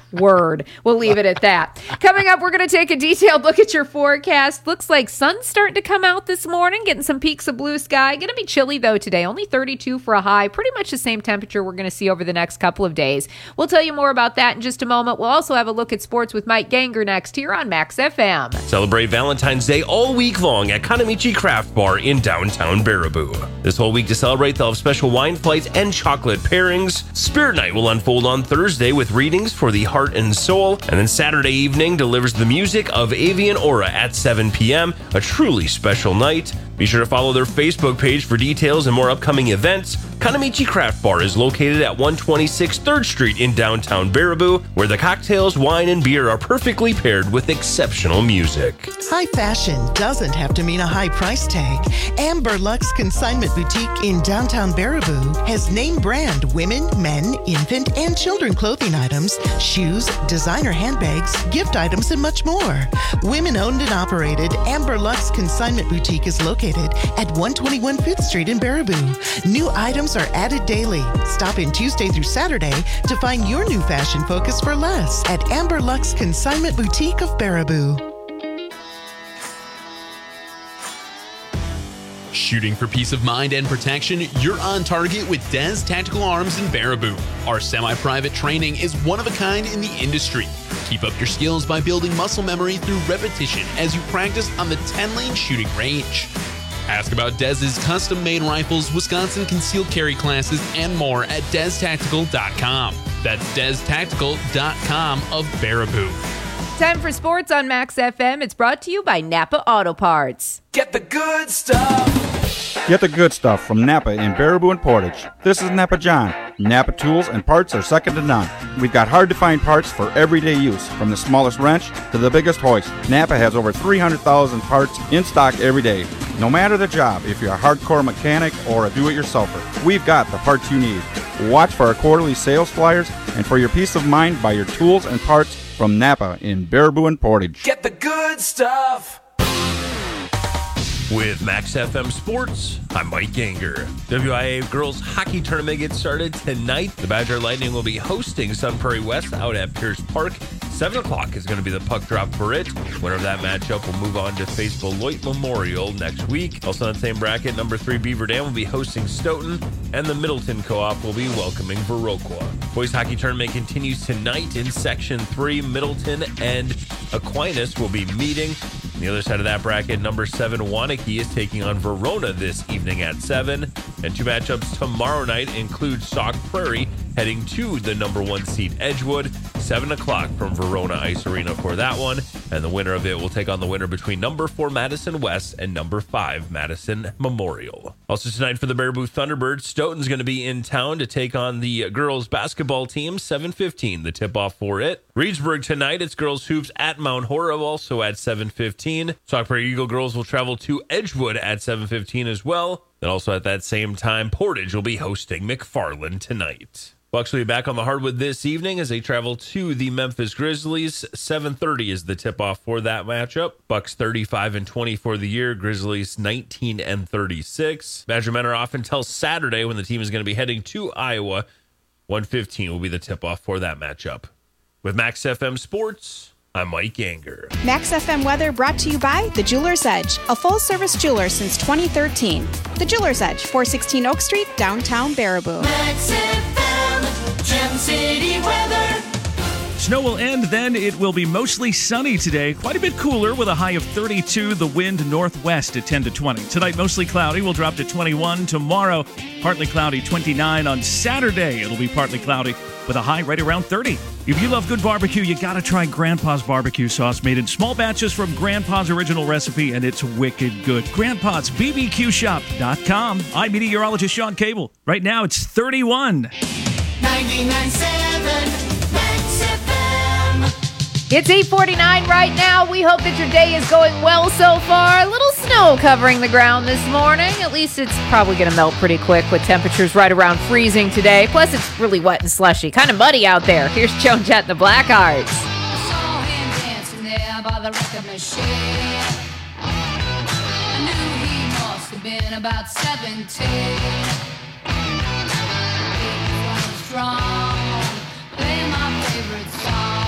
Word. We'll leave it at that. Coming up, we're going to take a detailed look at your forecast. Looks like sun's starting to come out this morning, getting some peaks of blue sky. Going to be chilly, though, today. Only 32 for a high. Pretty much the same temperature we're going to see over the next couple of days. We'll tell you more about that in just a moment. We'll also have a look at sports with Mike Ganger next here on Max FM. Celebrate Valentine's Day all week long at Kanamichi Craft Bar in downtown Baraboo. This whole week to celebrate, they'll have special wine flights and chocolate pairings. Spirit Night will unfold on Thursday with readings for the heart and soul. And then Saturday evening delivers the music of Avian Aura at 7 p.m. A truly special night. Be sure to follow their Facebook page for details and more upcoming events. Kanamichi Craft Bar is located at 126 3rd Street in downtown Baraboo, where the cocktails, wine, and beer are perfectly paired with exceptional music. High fashion doesn't have to mean a high price tag. Amber Lux Consignment Boutique in downtown Baraboo has name brand women, men, infant, and children clothing items, shoes, designer handbags, gift items, and much more. Women owned and operated, Amber Lux Consignment Boutique is located at 121 5th Street in Baraboo. New items are added daily. Stop in Tuesday through Saturday to find your new fashion focus for less at Amber Lux Consignment Boutique of Baraboo. Shooting for peace of mind and protection, you're on target with Des Tactical Arms in Baraboo. Our semi-private training is one of a kind in the industry. Keep up your skills by building muscle memory through repetition as you practice on the 10-lane shooting range. Ask about Dez's custom-made rifles, Wisconsin concealed carry classes, and more at DezTactical.com. That's DezTactical.com of Baraboo. Time for sports on Max FM. It's brought to you by Napa Auto Parts. Get the good stuff. Get the good stuff from Napa in Baraboo and Portage. This is Napa John. Napa tools and parts are second to none. We've got hard-to-find parts for everyday use, from the smallest wrench to the biggest hoist. Napa has over 300,000 parts in stock every day. No matter the job, if you're a hardcore mechanic or a do-it-yourselfer, we've got the parts you need. Watch for our quarterly sales flyers, and for your peace of mind, buy your tools and parts from Napa in Baraboo and Portage. Get the good stuff. With Max FM Sports, I'm Mike Ganger. WIA Girls Hockey Tournament gets started tonight. The Badger Lightning will be hosting Sun Prairie West out at Pierce Park. 7 o'clock is going to be the puck drop for it. Winner of that matchup will move on to face Beloit Memorial next week. Also in the same bracket, number 3 Beaver Dam will be hosting Stoughton, and the Middleton Co-op will be welcoming Viroqua. Boys Hockey Tournament continues tonight in Section 3. Middleton and Aquinas will be meeting. On the other side of that bracket, number 7 Waunakee is taking on Verona this evening at 7. And 2 matchups tomorrow night include Sauk Prairie heading to the number 1 seed Edgewood. 7 o'clock from Verona Ice Arena for that one. And the winner of it will take on the winner between number 4 Madison West and number 5 Madison Memorial. Also tonight for the Baraboo Thunderbirds, Stoughton's going to be in town to take on the girls basketball team. 7:15, the tip-off for it. Reedsburg tonight, it's girls hoops at Mount Horeb, also at 7:15. Sauk Prairie Eagle girls will travel to Edgewood at 7:15 as well. And also at that same time, Portage will be hosting McFarland tonight. Bucks will be back on the hardwood this evening as they travel to the Memphis Grizzlies. 7:30 is the tip-off for that matchup. Bucks 35-20 for the year. Grizzlies 19-36. Badger men are off until Saturday when the team is going to be heading to Iowa. 1:15 will be the tip-off for that matchup. With Max FM Sports, I'm Mike Ganger. Max FM weather brought to you by The Jeweler's Edge, a full-service jeweler since 2013. The Jeweler's Edge, 416 Oak Street, downtown Baraboo. Max FM, Gem City weather. Snow will end, then it will be mostly sunny today. Quite a bit cooler with a high of 32. The wind northwest at 10 to 20. Tonight, mostly cloudy. We'll drop to 21. Tomorrow, partly cloudy, 29. On Saturday, it'll be partly cloudy with a high right around 30. If you love good barbecue, you got to try Grandpa's barbecue sauce, made in small batches from Grandpa's original recipe, and it's wicked good. Grandpa's BBQshop.com. I'm meteorologist Sean Cable. Right now, it's 31. 99.7 Max FM. It's 8:49 right now. We hope that your day is going well so far. A little snow covering the ground this morning. At least it's probably going to melt pretty quick with temperatures right around freezing today. Plus, it's really wet and slushy. Kind of muddy out there. Here's Joan Jett and the Blackhearts. I saw him dancing there by the record machine. I knew he must have been about 17. He was strong, play my favorite song.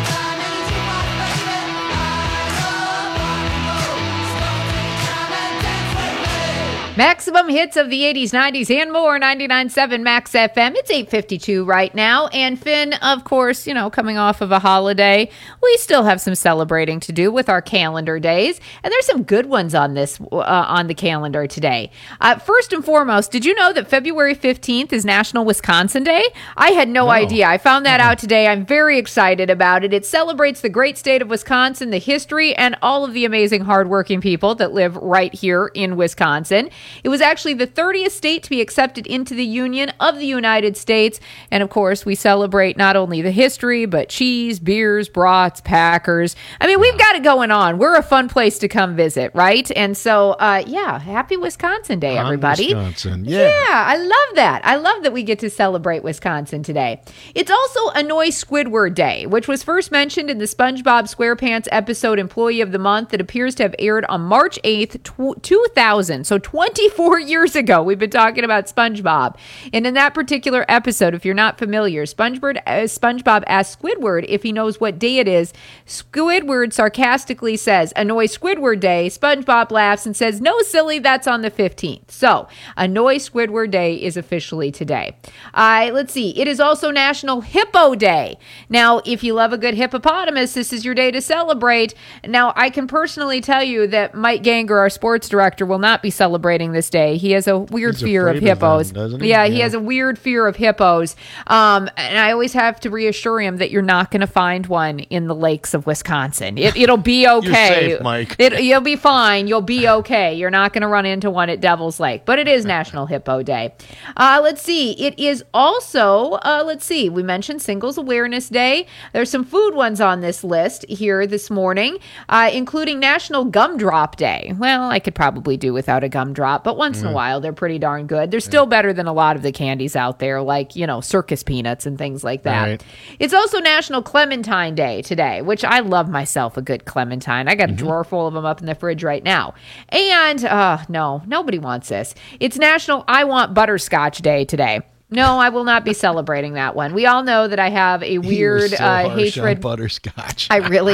Maximum hits of the 80s, 90s, and more. 99.7 Max FM. It's 8:52 right now. And Finn, of course, coming off of a holiday, we still have some celebrating to do with our calendar days. And there's some good ones on this on the calendar today. First and foremost, did you know that February 15th is National Wisconsin Day? I had no idea. I found that out today. I'm very excited about it. It celebrates the great state of Wisconsin, the history, and all of the amazing hardworking people that live right here in Wisconsin. It was actually the 30th state to be accepted into the Union of the United States. And of course, we celebrate not only the history, but cheese, beers, brats, Packers. I mean, we've got it going on. We're a fun place to come visit, right? And so, happy Wisconsin Day, everybody. Wisconsin, yeah, I love that. I love that we get to celebrate Wisconsin today. It's also Annoy Squidward Day, which was first mentioned in the SpongeBob SquarePants episode Employee of the Month that appears to have aired on March 8th, 2000. So 24 years ago, we've been talking about SpongeBob. And in that particular episode, if you're not familiar, SpongeBob asks Squidward if he knows what day it is. Squidward sarcastically says, Annoy Squidward Day. SpongeBob laughs and says, no, silly, that's on the 15th. So, Annoy Squidward Day is officially today. Let's see. It is also National Hippo Day. Now, if you love a good hippopotamus, this is your day to celebrate. Now, I can personally tell you that Mike Ganger, our sports director, will not be celebrating this day. He has a weird fear of hippos. Them, doesn't he? Yeah, he has a weird fear of hippos. And I always have to reassure him that you're not going to find one in the lakes of Wisconsin. It'll be okay. You're safe, Mike. You'll be fine. You'll be okay. You're not going to run into one at Devil's Lake. But it is National Hippo Day. Let's see. It is also, we mentioned Singles Awareness Day. There's some food ones on this list here this morning, including National Gumdrop Day. Well, I could probably do without a gumdrop, but once in a while, they're pretty darn good. They're still better than a lot of the candies out there, like, circus peanuts and things like that. Right. It's also National Clementine Day today, which I love myself a good clementine. I got a drawer full of them up in the fridge right now. And, no, nobody wants this. It's National I Want Butterscotch Day today. No, I will not be celebrating that one. We all know that I have a weird hatred. Butterscotch.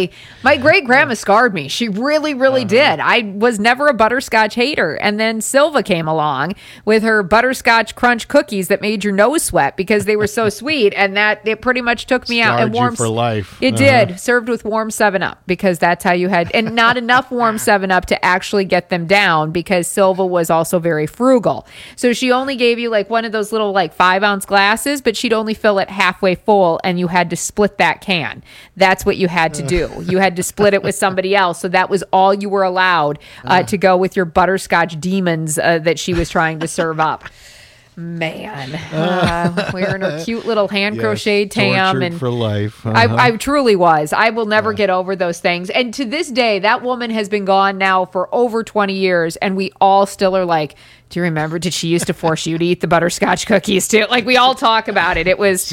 My great grandma scarred me. She really, really did. I was never a butterscotch hater. And then Silva came along with her butterscotch crunch cookies that made your nose sweat because they were so sweet. And that it pretty much took me out. And you for life. It did. Served with warm 7-Up because that's how you had, and not enough warm 7-Up to actually get them down because Silva was also very frugal. So she only gave you like one of those little 5-ounce glasses, but she'd only fill it halfway full and you had to split that can. That's what you had to do. You had to split it with somebody else. So that was all you were allowed to go with your butterscotch demons that she was trying to serve up. Man, wearing her cute little hand crocheted tam, tortured and for life. I truly was. I will never get over those things. And to this day, that woman has been gone now for over 20 years, and we all still are like, do you remember? Did she used to force you to eat the butterscotch cookies too? Like, we all talk about it. It was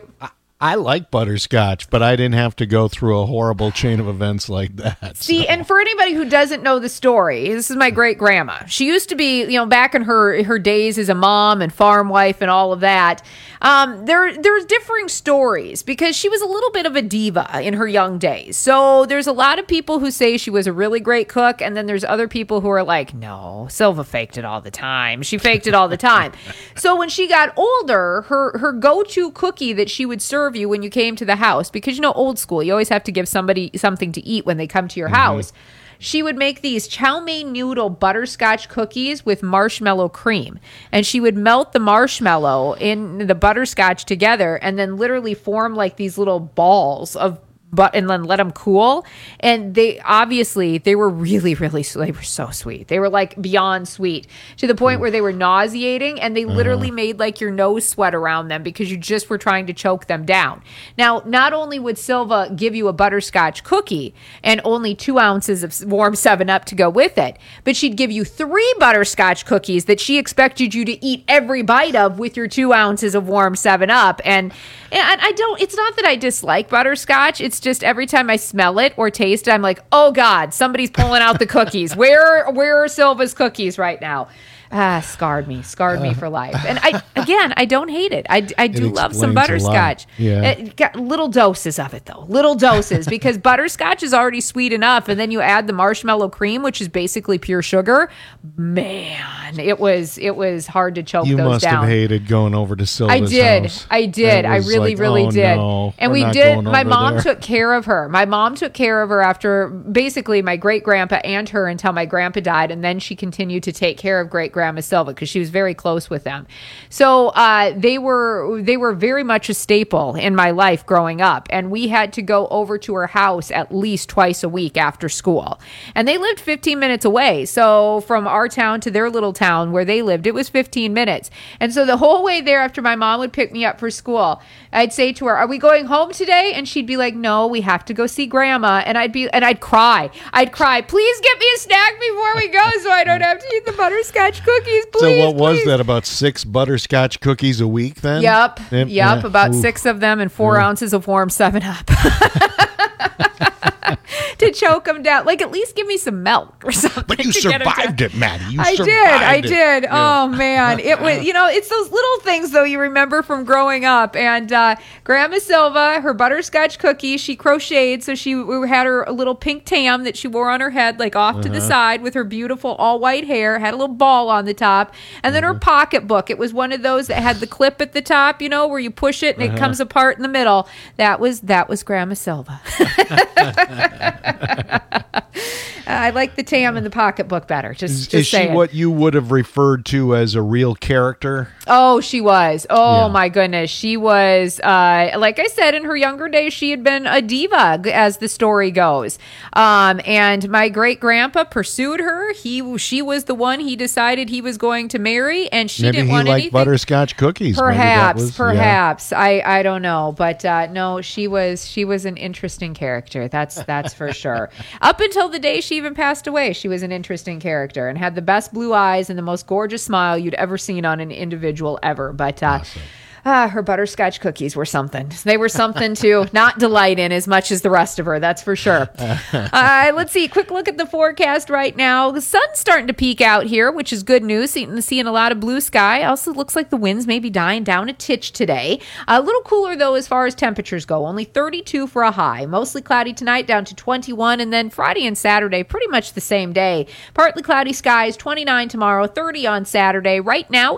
I like butterscotch, but I didn't have to go through a horrible chain of events like that. See, and for anybody who doesn't know the story, this is my great grandma. She used to be, back in her days as a mom and farm wife and all of that. There's differing stories because she was a little bit of a diva in her young days. So there's a lot of people who say she was a really great cook, and then there's other people who are like, no, Silva faked it all the time. She faked it all the time. So when she got older, her go-to cookie that she would serve you when you came to the house, because old school, you always have to give somebody something to eat when they come to your house. She would make these chow mein noodle butterscotch cookies with marshmallow cream, and she would melt the marshmallow in the butterscotch together and then literally form like these little balls of and then let them cool. And they were really, really, they were so sweet. They were like beyond sweet to the point where they were nauseating, and they literally made like your nose sweat around them because you just were trying to choke them down. Now, not only would Silva give you a butterscotch cookie and only 2 ounces of warm 7-Up to go with it, but she'd give you 3 butterscotch cookies that she expected you to eat every bite of with your 2 ounces of warm 7-Up. And it's not that I dislike butterscotch. It's just every time I smell it or taste it, I'm like, oh God, somebody's pulling out the cookies. Where are Silva's cookies right now? Scarred me for life. And I don't hate it. I do love some butterscotch. Got little doses of it though, because butterscotch is already sweet enough, and then you add the marshmallow cream, which is basically pure sugar. Man, it was hard to choke those down. You must have hated going over to Silva's house. I did. I really did. No, and we did. My mom took care of her. My mom took care of her after basically my great grandpa and her until my grandpa died, and then she continued to take care of great grandma Silva because she was very close with them. So they were very much a staple in my life growing up, and we had to go over to her house at least twice a week after school. And they lived 15 minutes away. So from our town to their little town where they lived, it was 15 minutes. And so the whole way there, after my mom would pick me up for school, I'd say to her, "Are we going home today?" And she'd be like, "No, we have to go see grandma." And I'd cry. "Please get me a snack before we go so I don't have to eat the butterscotch cookies, please." So what was that, about 6 butterscotch cookies a week then? Yep. About 6 of them and 4 ounces of warm 7-Up. To choke them down. Like, at least give me some milk or something. But you survived it, Maddie. I did. Yeah. Oh, man. It was, it's those little things, though, you remember from growing up. And Grandma Silva, her butterscotch cookies, she crocheted. So she had her a little pink tam that she wore on her head, like off to the side with her beautiful all white hair, had a little ball on the top. And then her pocketbook. It was one of those that had the clip at the top, where you push it and it comes apart in the middle. That was Grandma Silva. I like the tam in the pocketbook better. Is she what you would have referred to as a real character? Oh, she was. My goodness. She was, like I said, in her younger days, she had been a diva, as the story goes. And my great grandpa pursued her. She was the one he decided he was going to marry, and she didn't want anything. Maybe he liked butterscotch cookies. Perhaps. I don't know, but no, she was an interesting character. That's for sure. Up until the day she even passed away, she was an interesting character and had the best blue eyes and the most gorgeous smile you'd ever seen on an individual ever. But awesome. Her butterscotch cookies were something. They were something to not delight in as much as the rest of her, that's for sure. Let's see. Quick look at the forecast right now. The sun's starting to peek out here, which is good news. Seeing a lot of blue sky. Also looks like the winds may be dying down a titch today. A little cooler, though, as far as temperatures go. Only 32 for a high. Mostly cloudy tonight, down to 21. And then Friday and Saturday, pretty much the same day. Partly cloudy skies, 29 tomorrow, 30 on Saturday. Right now,